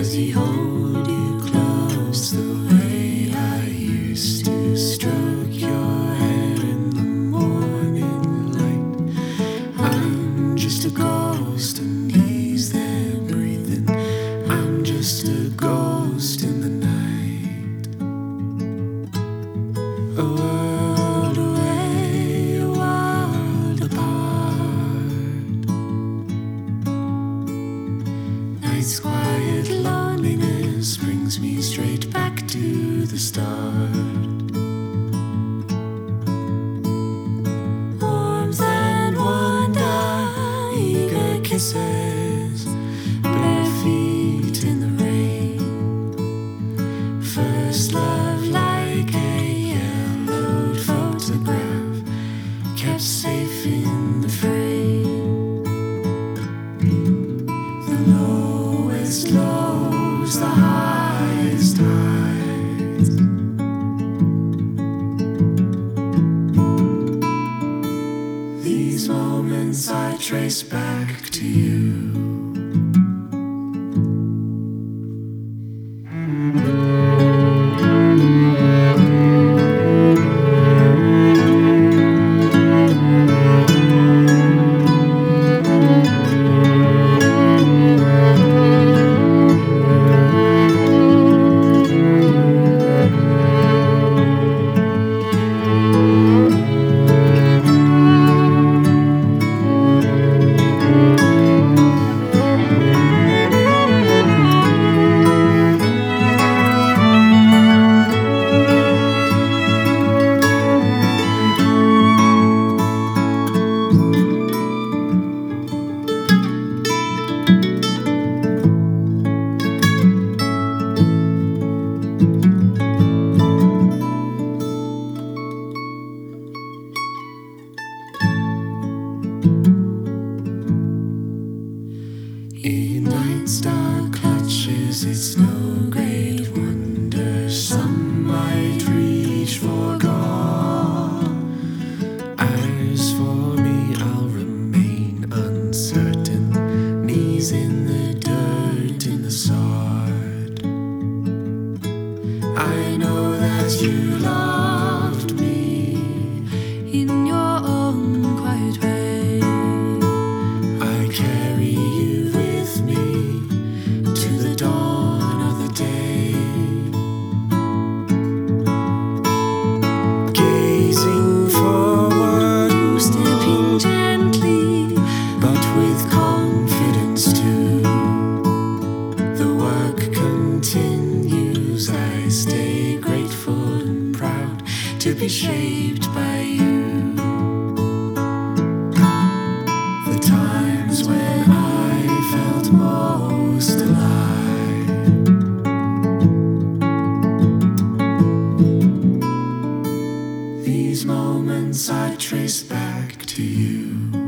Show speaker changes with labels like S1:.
S1: he hold you close the way I used to stroke your hair in the morning light? I'm just a ghost and he's there breathing. I'm just a ghost in the night. A world away, a world apart. Night's quiet loneliness brings me straight back to the start. Warmth and wonder, eager kisses, bare feet in the rain. First love like a yellowed photograph, kept safe in the frame. The lowest lows, the highest highs. These moments I trace back to you. In night's dark clutches, it's no great wonder some might reach for God. As for me, I'll remain uncertain, knees in the dirt, in the sod. I know that you loved me
S2: in your own quiet way.
S1: I carry you with me to the dawn of the day. Gazing forward,
S2: Stepping gently,
S1: but with confidence too. The work continues, I stay grateful and proud to be shaped by you. The times when I felt most alive, these moments I trace back to you.